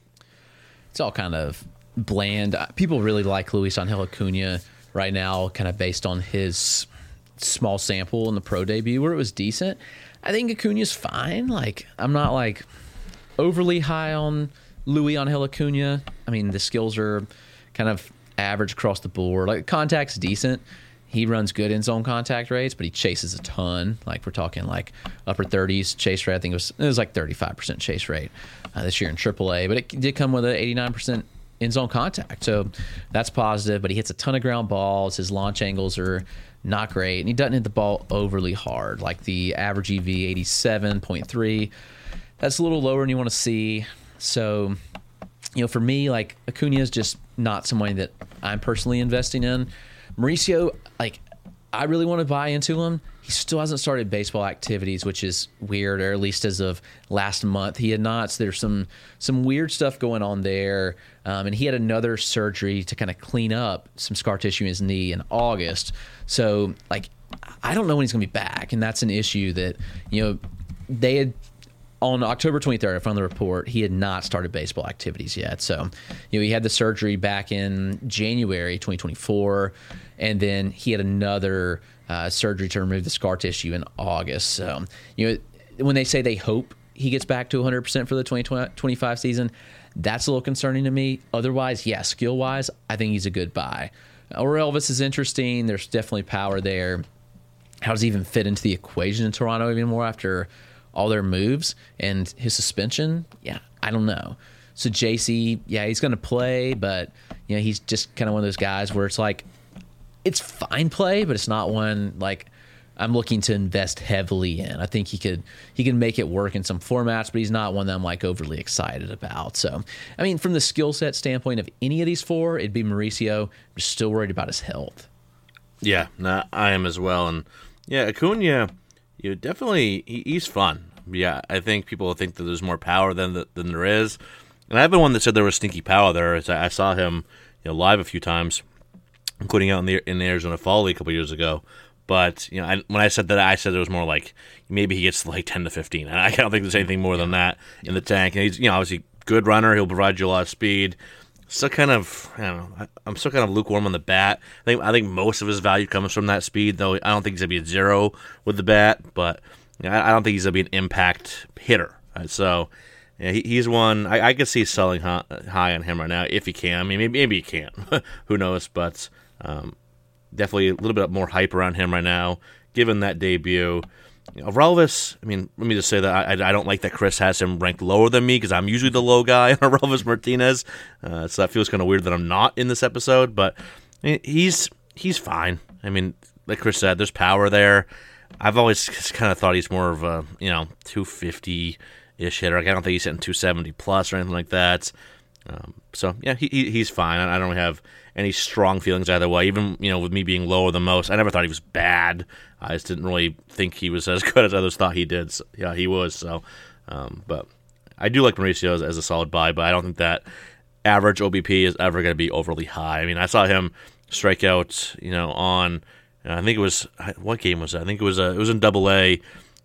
It's all kind of bland. People really like Luis Angel Acuna right now, kind of based on his small sample in the pro debut where it was decent. I think Acuna's fine. Like, I'm not like overly high on Luis Angel Acuna. I mean, the skills are kind of average across the board. Like, contact's decent. He runs good in zone contact rates, but he chases a ton. Like, we're talking like upper thirties chase rate. I think it was it was like thirty-five percent chase rate uh, this year in triple A, but it did come with an eighty-nine percent in zone contact. So that's positive, but he hits a ton of ground balls. His launch angles are not great, and he doesn't hit the ball overly hard. Like the average E V eighty-seven point three. That's a little lower than you want to see. So, you know, for me, like, Acuna is just not someone that I'm personally investing in. Mauricio, like, I really want to buy into him. He still hasn't started baseball activities, which is weird, or at least as of last month, he had not. So there's some some weird stuff going on there. Um, and he had another surgery to kind of clean up some scar tissue in his knee in August. So, like, I don't know when he's going to be back. And that's an issue that, you know, they had, on October twenty-third, I found the report, he had not started baseball activities yet. So, you know, he had the surgery back in January twenty twenty-four, and then he had another uh, surgery to remove the scar tissue in August. So, you know, when they say they hope he gets back to one hundred percent for the twenty twenty-five season, that's a little concerning to me. Otherwise, yeah, skill-wise, I think he's a good buy. Orelvis is interesting. There's definitely power there. How does he even fit into the equation in Toronto anymore after all their moves and his suspension? Yeah, I don't know. So J C, yeah, he's going to play, but, you know, he's just kind of one of those guys where it's like, it's fine play, but it's not one like I'm looking to invest heavily in. I think he could he can make it work in some formats, but he's not one that I'm like overly excited about. So, I mean, from the skill set standpoint of any of these four, it'd be Mauricio. I'm just still worried about his health. Yeah, nah, I am as well. And yeah, Acuna, you definitely he, he's fun. Yeah, I think people think that there's more power than the, than there is. And I've been one that said there was stinky power there. I saw him, you know, live a few times, including out in the in the Arizona Fall League a couple years ago. But, you know, I, when I said that, I said it was more like maybe he gets like ten to fifteen. And I don't think there's anything more than that in the tank. And he's, you know, obviously good runner. He'll provide you a lot of speed. Still kind of, I don't know, I'm still kind of lukewarm on the bat. I think I think most of his value comes from that speed, though I don't think he's going to be a zero with the bat. But, you know, I don't think he's going to be an impact hitter. Right? So, yeah, he, he's one, I, I could see selling high, high on him right now if he can. I mean, maybe, maybe he can't. Who knows? But, um, definitely a little bit more hype around him right now, given that debut. You know, Orelvis, I mean, let me just say that I, I don't like that Chris has him ranked lower than me because I'm usually the low guy on Orelvis Martinez. Uh, so that feels kind of weird that I'm not in this episode. But I mean, he's he's fine. I mean, like Chris said, there's power there. I've always kind of thought he's more of a, you know, two fifty-ish hitter. Like, I don't think he's hitting two seventy plus or anything like that. Um, so, yeah, he, he he's fine. I don't have any strong feelings either way. Even, you know, with me being lower than most, I never thought he was bad. I just didn't really think he was as good as others thought he did. So, yeah, he was. So, um, but I do like Mauricio as, as a solid buy, but I don't think that average O B P is ever going to be overly high. I mean, I saw him strike out, you know, on, I think it was, what game was it? I think it was, uh, it was in Double A.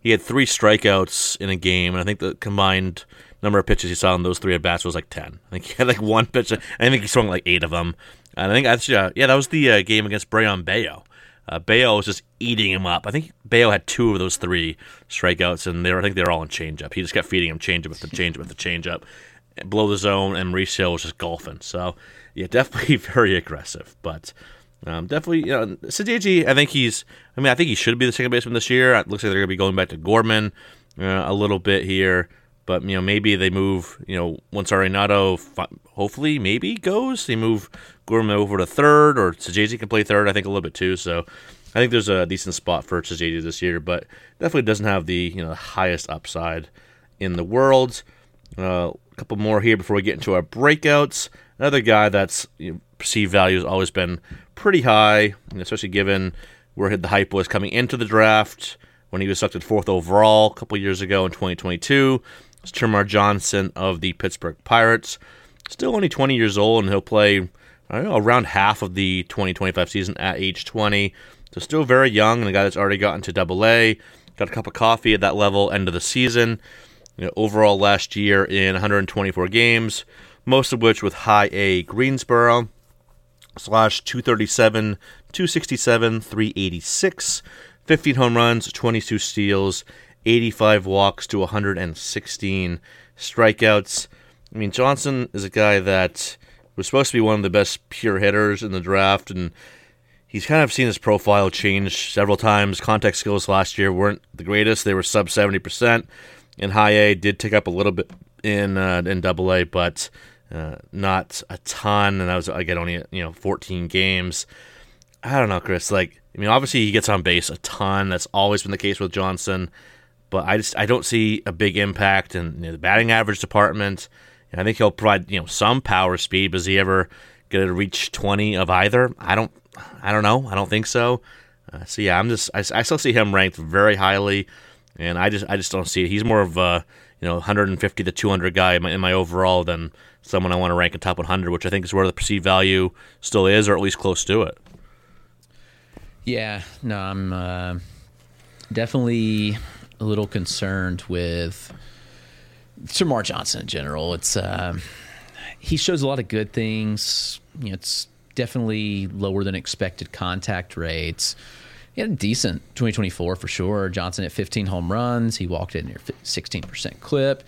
he had three strikeouts in a game, and I think the combined number of pitches he saw in those three at bats was like ten. I think he had like one pitch. I think he swung like eight of them. And I think actually, uh, yeah, that was the uh, game against Brayan Bello. Uh, Bello was just eating him up. I think Bello had two of those three strikeouts, and they were, I think they were all in changeup. He just kept feeding him changeup with the changeup with the changeup, below the zone, and Mauricio was just golfing. So yeah, definitely very aggressive, but. Um, definitely, you know, Sadeji, I think he's, I mean, I think he should be the second baseman this year. It looks like they're going to be going back to Gorman uh, a little bit here. But, you know, maybe they move, you know, once Arenado, hopefully, maybe goes, they move Gorman over to third, or Sadeji can play third, I think, a little bit too. So I think there's a decent spot for Sadeji this year, but definitely doesn't have the, you know, the highest upside in the world. Uh, a couple more here before we get into our breakouts. Another guy that's, you know, perceived value has always been pretty high, especially given where the hype was coming into the draft when he was selected fourth overall a couple years ago in twenty twenty-two. It's Termarr Johnson of the Pittsburgh Pirates. Still only twenty years old, and he'll play, I don't know, around half of the twenty twenty-five season at age twenty. So still very young, and a guy that's already gotten to double A, got a cup of coffee at that level end of the season. You know, overall last year in one hundred twenty-four games, most of which with high A Greensboro. Slash two thirty-seven, two sixty-seven, three eighty-six, fifteen home runs, twenty-two steals, eighty-five walks to one hundred sixteen strikeouts. I mean, Johnson is a guy that was supposed to be one of the best pure hitters in the draft, and he's kind of seen his profile change several times. Contact skills last year weren't the greatest. They were sub seventy percent. In high A, did tick up a little bit in uh, in double A, but Uh, not a ton, and that was, again, only, you know, fourteen games. I don't know, Chris. Like, I mean, obviously he gets on base a ton. That's always been the case with Johnson, but I just I don't see a big impact in, you know, the batting average department. And I think he'll provide, you know, some power speed. Does he ever get to reach twenty of either? I don't. I don't know. I don't think so. Uh, so yeah, I'm just. I, I still see him ranked very highly, and I just I just don't see it. He's more of a, you know, one fifty to two hundred guy in my, in my overall than someone I want to rank in top one hundred, which I think is where the perceived value still is, or at least close to it. Yeah, no, I'm uh, definitely a little concerned with Termarr Johnson in general. It's uh, he shows a lot of good things. You know, it's definitely lower than expected contact rates. He had a decent twenty twenty-four for sure. Johnson at fifteen home runs. He walked in near sixteen percent clip.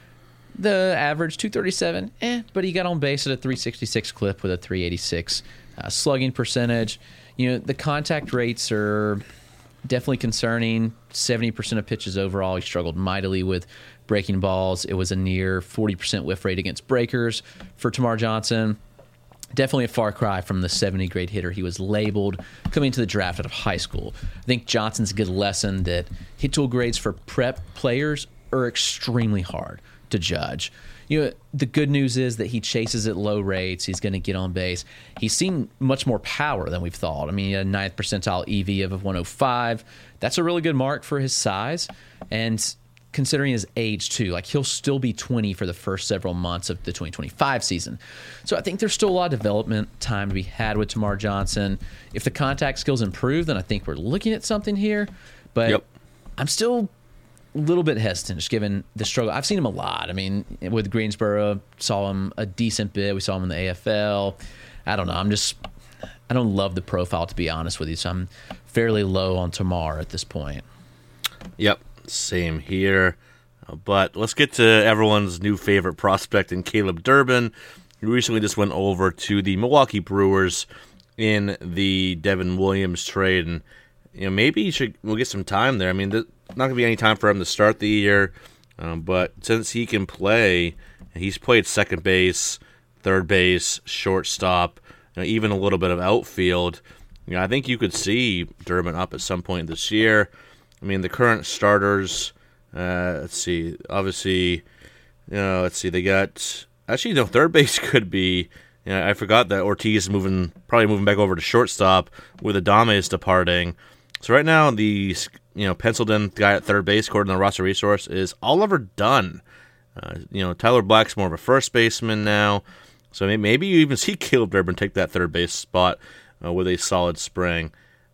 The average two thirty-seven, eh, but he got on base at a three sixty-six clip with a three eighty-six uh, slugging percentage. You know, the contact rates are definitely concerning. seventy percent of pitches overall. He struggled mightily with breaking balls. It was a near forty percent whiff rate against breakers for Termarr Johnson. Definitely a far cry from the seventy grade hitter he was labeled coming into the draft out of high school. I think Johnson's a good lesson that hit tool grades for prep players are extremely hard to judge. You know, the good news is that he chases at low rates. He's going to get on base. He's seen much more power than we've thought. I mean, he had a ninth percentile E V of one oh five. That's a really good mark for his size. And considering his age, too, like he'll still be twenty for the first several months of the twenty twenty-five season. So I think there's still a lot of development time to be had with Termarr Johnson. If the contact skills improve, then I think we're looking at something here. But yep. I'm still a little bit hesitant, just given the struggle. I've seen him a lot. I mean, with Greensboro, saw him a decent bit. We saw him in the A F L. I don't know. I'm just, I don't love the profile, to be honest with you. So I'm fairly low on Termarr at this point. Yep, same here. But let's get to everyone's new favorite prospect in Caleb Durbin, who recently just went over to the Milwaukee Brewers in the Devin Williams trade. And, you know, maybe he should, we'll get some time there. I mean, there's not going to be any time for him to start the year, um, but since he can play, he's played second base, third base, shortstop, you know, even a little bit of outfield. You know, I think you could see Durbin up at some point this year. I mean, the current starters, uh, let's see, obviously, you know, let's see, they got, actually, no, third base could be, you know, I forgot that Ortiz is moving, probably moving back over to shortstop with Adame is departing. So right now, the, you know, penciled in guy at third base, according to the roster resource, is Oliver Dunn. Uh, you know, Tyler Black's more of a first baseman now. So maybe you even see Caleb Durbin take that third base spot uh, with a solid spring.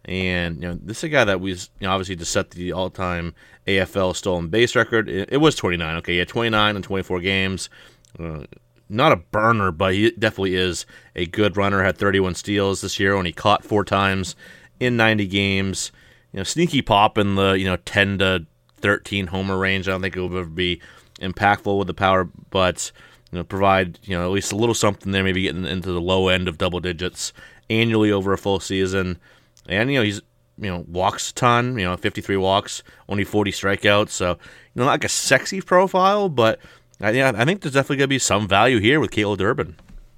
And you know, this is a guy that was, you know, obviously just set the all-time A F L stolen base record. It, it was twenty-nine. Okay, he had twenty-nine in twenty-four games. Uh, not a burner, but he definitely is a good runner. Had thirty-one steals this year, only caught four times in ninety games. You know, sneaky pop in the, you know, ten to thirteen homer range. I don't think it will ever be impactful with the power, but you know, provide, you know, at least a little something there, maybe getting into the low end of double digits annually over a full season. And, you know, he's, you know, walks a ton, you know, fifty-three walks, only forty strikeouts. So, you know, not like a sexy profile, but I, yeah, I think there's definitely going to be some value here with Caleb Durbin.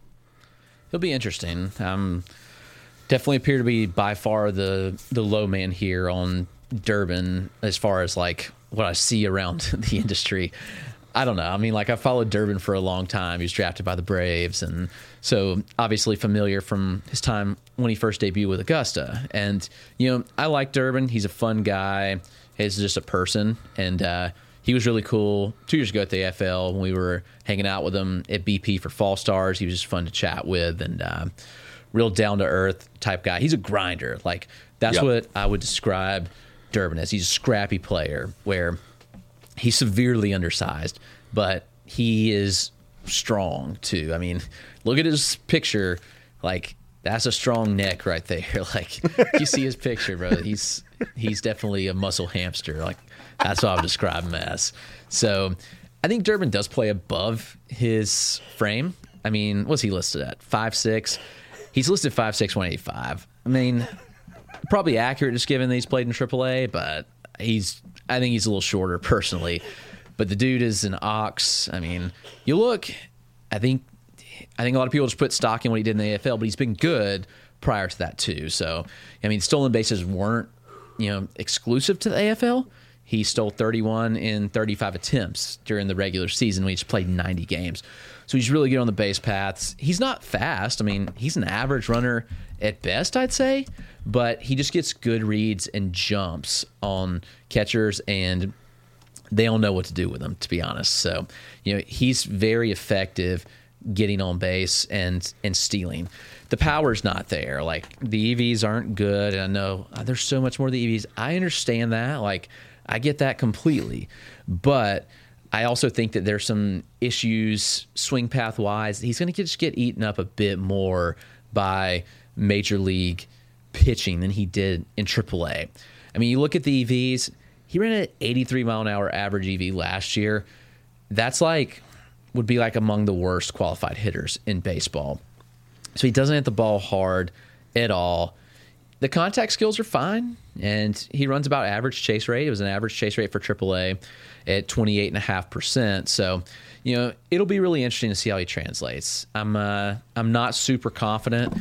He'll be interesting. Um, definitely appear to be by far the, the low man here on Durbin as far as, like, what I see around the industry. I don't know. I mean, like, I followed Durbin for a long time. He was drafted by the Braves, and so obviously familiar from his time when he first debuted with Augusta. And, you know, I like Durbin. He's a fun guy. He's just a person, and uh, he was really cool two years ago at the A F L when we were hanging out with him at B P for Fall Stars. He was just fun to chat with and uh, real down-to-earth type guy. He's a grinder. Like, that's yep. what I would describe Durbin as. He's a scrappy player where he's severely undersized, but he is strong too. I mean, look at his picture. Like, that's a strong neck right there. Like, you see his picture, bro. He's he's definitely a muscle hamster. Like, that's what I would describe him as. So I think Durbin does play above his frame. I mean, what's he listed at? five six He's listed five six, one eighty-five I mean, probably accurate just given that he's played in triple A, but he's I think he's a little shorter personally. But the dude is an ox. I mean, you look, I think I think a lot of people just put stock in what he did in the A F L, but he's been good prior to that too. So, I mean, stolen bases weren't, you know, exclusive to the A F L. He stole thirty-one in thirty-five attempts during the regular season when he just played ninety games. So he's really good on the base paths. He's not fast. I mean, he's an average runner at best, I'd say, but he just gets good reads and jumps on catchers, and they don't know what to do with him, to be honest. So, you know, he's very effective getting on base and and stealing. The power's not there. Like, the E Vs aren't good, and I know uh, there's so much more to the E Vs. I understand that. Like, I get that completely. But I also think that there's some issues swing path-wise. He's going to just get eaten up a bit more by major league pitching than he did in triple A. I mean, you look at the E Vs, he ran an eighty-three mile an hour average E V last year. That's like, would be like among the worst qualified hitters in baseball. So he doesn't hit the ball hard at all. The contact skills are fine, and he runs about average chase rate. It was an average chase rate for triple A at twenty-eight point five percent. So, you know, it'll be really interesting to see how he translates. I'm uh, I'm not super confident.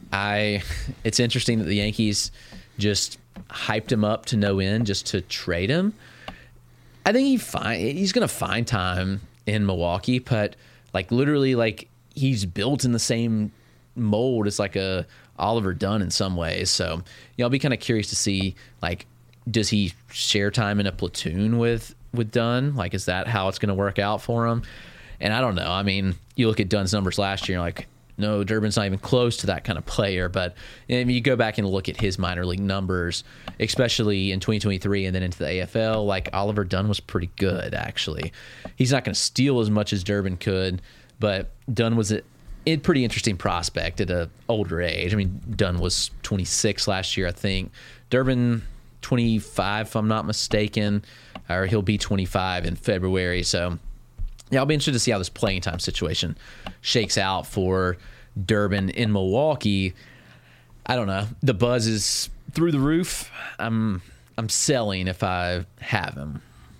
I it's interesting that the Yankees just hyped him up to no end just to trade him. I think he find he's going to find time in Milwaukee, but like literally, like he's built in the same mold as like a Oliver Dunn in some ways. So, you know, I'll be kind of curious to see, like, does he share time in a platoon with with Dunn? Like, is that how it's going to work out for him? And I don't know. I mean, you look at Dunn's numbers last year, and like, no, Durbin's not even close to that kind of player. But I mean, you go back and look at his minor league numbers, especially in twenty twenty-three and then into the A F L, like Oliver Dunn was pretty good, actually. He's not going to steal as much as Durbin could, but Dunn was a, a pretty interesting prospect at an older age. I mean, Dunn was twenty-six last year, I think. Durbin, twenty-five, if I'm not mistaken, or he'll be twenty-five in February. So, yeah, I'll be interested to see how this playing time situation shakes out for Durbin in Milwaukee. I don't know. The buzz is through the roof. I'm I'm selling if I have him.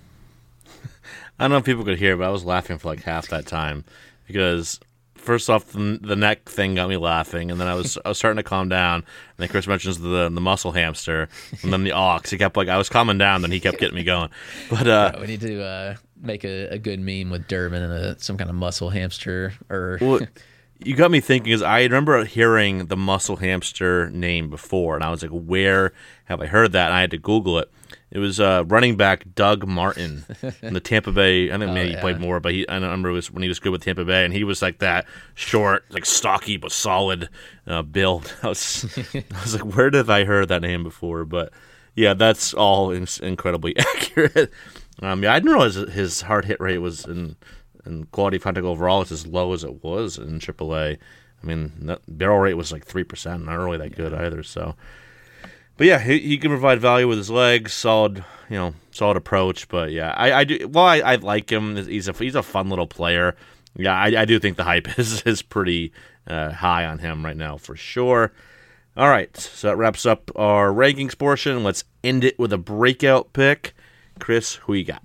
I don't know if people could hear, but I was laughing for like half that time because first off, the, the neck thing got me laughing, and then I was I was starting to calm down. And then Chris mentions the the muscle hamster, and then the ox. He kept like I was calming down, then he kept getting me going. But uh, yeah, we need to uh, make a, a good meme with Durbin and a, some kind of muscle hamster or well, you got me thinking, because I remember hearing the Muscle Hamster name before, and I was like, where have I heard that? And I had to Google it. It was uh, running back Doug Martin in the Tampa Bay. I think Oh, maybe yeah. he played more, but he, I remember it was when he was good with Tampa Bay, and he was like that short, like stocky but solid uh, build. I was, I was like, where have I heard that name before? But yeah, that's all in- incredibly accurate. Um, yeah, I didn't realize that his hard hit rate was in, in quality of contact overall. It's as low as it was in triple A. I mean, that barrel rate was like three percent, not really that good either. So. But yeah, he, he can provide value with his legs, solid, you know, solid approach. But yeah, I, I do. Well, I, I like him. He's a he's a fun little player. Yeah, I, I do think the hype is is pretty uh, high on him right now for sure. All right, so that wraps up our rankings portion. Let's end it with a breakout pick. Chris, who you got?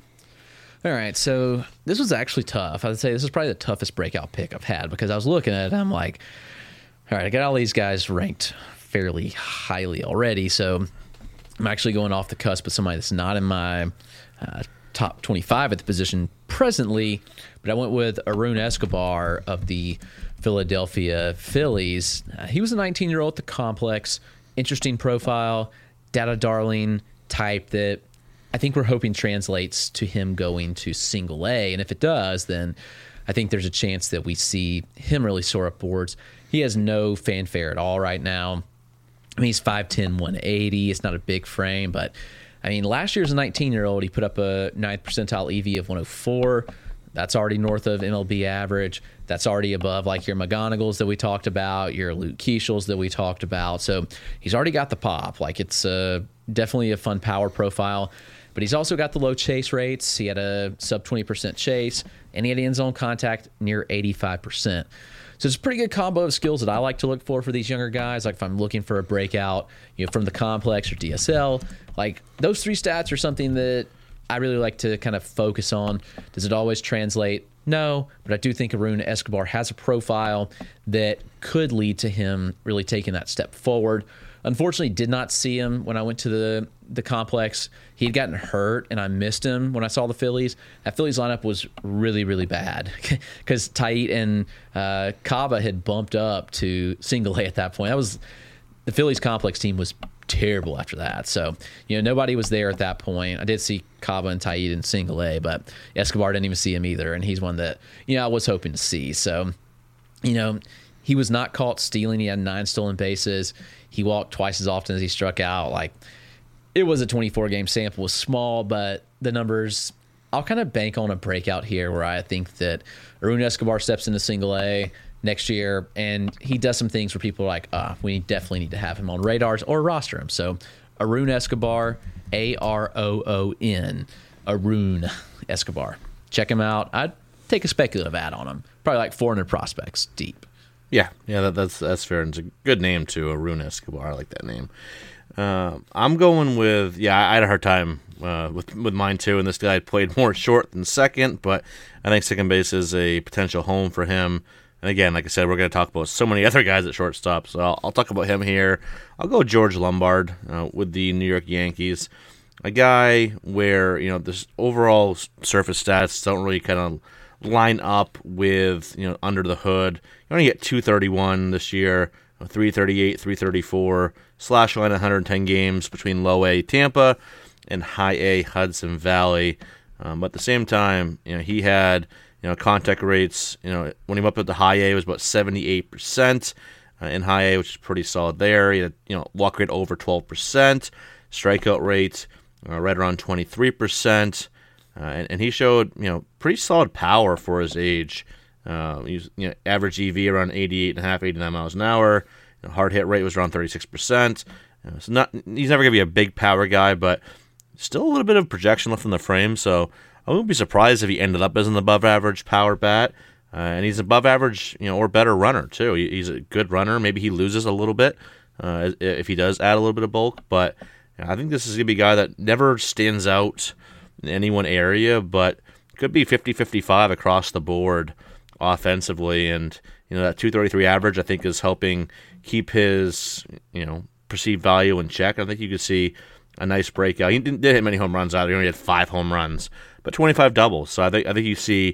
All right, so this was actually tough. I'd say this is probably the toughest breakout pick I've had because I was looking at it and I'm like, all right, I got all these guys ranked fairly highly already, so I'm actually going off the cusp of somebody that's not in my uh, top twenty-five at the position presently, but I went with Arun Escobar of the Philadelphia Phillies. Uh, he was a nineteen-year-old at the complex, interesting profile, data darling type that I think we're hoping translates to him going to single A, and if it does, then I think there's a chance that we see him really soar up boards. He has no fanfare at all right now. I mean, he's five ten, one eighty. It's not a big frame, but I mean, last year's a nineteen-year-old. He put up a ninth percentile E V of one oh four. That's already north of M L B average. That's already above like your McGonagalls that we talked about, your Luke Keishels that we talked about. So he's already got the pop. Like it's uh, definitely a fun power profile. But he's also got the low chase rates. He had a sub twenty percent chase, and he had end zone contact near eighty-five percent. So it's a pretty good combo of skills that I like to look for for these younger guys. Like if I'm looking for a breakout, you know, from the complex or D S L, like those three stats are something that I really like to kind of focus on. Does it always translate? No, but I do think Arun Escobar has a profile that could lead to him really taking that step forward. Unfortunately, did not see him when I went to the the complex. He had gotten hurt, and I missed him when I saw the Phillies. That Phillies lineup was really, really bad because Tait and uh, Cava had bumped up to single A at that point. That was the Phillies complex team was terrible after that. So, you know, nobody was there at that point. I did see Cava and Tait in single A, but Escobar didn't even see him either, and he's one that, you know, I was hoping to see. So, you know, he was not caught stealing. He had nine stolen bases. He walked twice as often as he struck out. Like, it was a twenty-four game sample, was small, but the numbers, I'll kind of bank on a breakout here where I think that Arun Escobar steps into single A next year, and he does some things where people are like, ah, we definitely need to have him on radars or roster him. So Arun Escobar, A R O O N, Arun Escobar. Check him out. I'd take a speculative ad on him. Probably like four hundred prospects deep. Yeah, yeah, that, that's that's fair. And it's a good name too, Arun Escobar. I like that name. Uh, I'm going with yeah. I had a hard time uh, with with mine too, and this guy played more short than second, but I think second base is a potential home for him. And again, like I said, we're going to talk about so many other guys at shortstop, so I'll, I'll talk about him here. I'll go George Lombard uh, with the New York Yankees, a guy where you know this overall surface stats don't really kind of line up with you know under the hood. You only get two thirty-one this year, three thirty-eight, three thirty-four, slash line one hundred ten games between low A Tampa and high A Hudson Valley. Um, but at the same time, you know he had you know contact rates. You know when he went up at the high A, it was about seventy-eight percent uh, in high A, which is pretty solid there. He had you know walk rate over twelve percent, strikeout rate uh, right around twenty-three percent. Uh, and, and he showed, you know, pretty solid power for his age. Uh, he was, you know, average E V around eighty-eight and a half, eighty-nine miles an hour. You know, hard hit rate was around thirty-six percent. Uh, so not he's never going to be a big power guy, but still a little bit of projection left in the frame. So I wouldn't be surprised if he ended up as an above average power bat. Uh, and he's above average, you know, or better runner too. He, he's a good runner. Maybe he loses a little bit uh, if he does add a little bit of bulk. But you know, I think this is going to be a guy that never stands out in any one area, but could be fifty fifty-five across the board offensively. And, you know, that two thirty-three average, I think, is helping keep his, you know, perceived value in check. I think you could see a nice breakout. He didn't hit many home runs either. He only had five home runs, but twenty-five doubles. So I think I think you see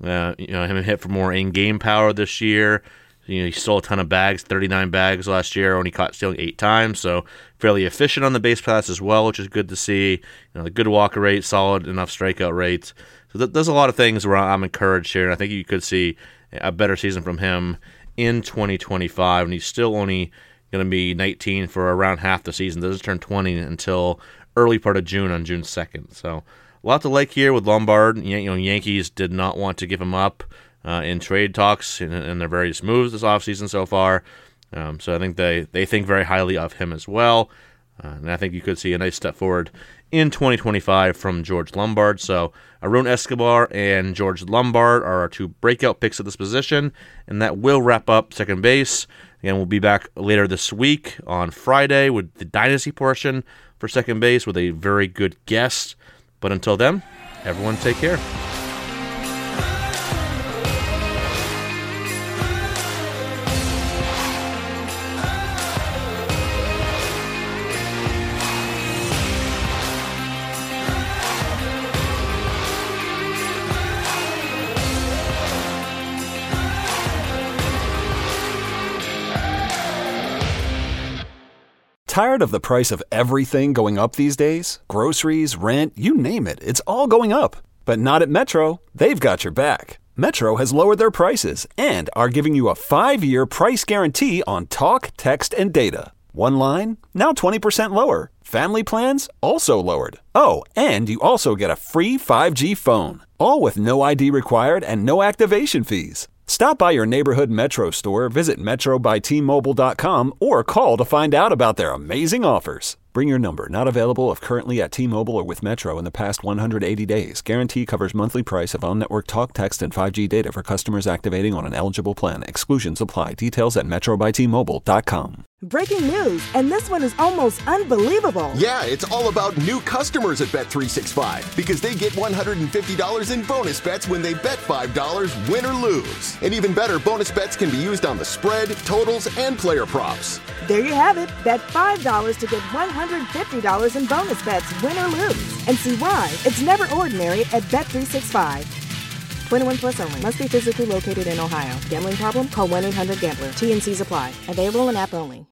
Uh, you know, him hit for more in-game power this year. You know, he stole a ton of bags, thirty-nine bags last year, only caught stealing eight times, so fairly efficient on the base paths as well, which is good to see. You know, the good walker rate, solid enough strikeout rates. So th- there's a lot of things where I'm encouraged here, and I think you could see a better season from him in twenty twenty-five, and he's still only going to be nineteen for around half the season. Doesn't turn twenty until early part of June on June second. So a lot to like here with Lombard. You know, Yankees did not want to give him up uh, in trade talks and in, in their various moves this offseason so far. Um, so I think they, they think very highly of him as well. Uh, and I think you could see a nice step forward in twenty twenty-five from George Lombard. So Arun Escobar and George Lombard are our two breakout picks at this position, and that will wrap up second base. Again, we'll be back later this week on Friday with the dynasty portion for second base with a very good guest. But until then, everyone take care. Tired of the price of everything going up these days? Groceries, rent, you name it, it's all going up. But not at Metro. They've got your back. Metro has lowered their prices and are giving you a five-year price guarantee on talk, text, and data. One line, now twenty percent lower. Family plans, also lowered. Oh, and you also get a free five G phone. All with no I D required and no activation fees. Stop by your neighborhood Metro store, visit metro by T Mobile dot com, or call to find out about their amazing offers. Bring your number. Not available if currently at T-Mobile or with Metro in the past one hundred eighty days. Guarantee covers monthly price of on-network talk, text, and five G data for customers activating on an eligible plan. Exclusions apply. Details at metro by T Mobile dot com. Breaking news, and this one is almost unbelievable. Yeah, it's all about new customers at Bet three sixty-five because they get one hundred fifty dollars in bonus bets when they bet five dollars, win or lose. And even better, bonus bets can be used on the spread, totals, and player props. There you have it. Bet five dollars to get one hundred fifty dollars in bonus bets, win or lose. And see why it's never ordinary at Bet three sixty-five. twenty-one plus only. Must be physically located in Ohio. Gambling problem? Call one eight hundred gambler. T and C's apply. Available in app only.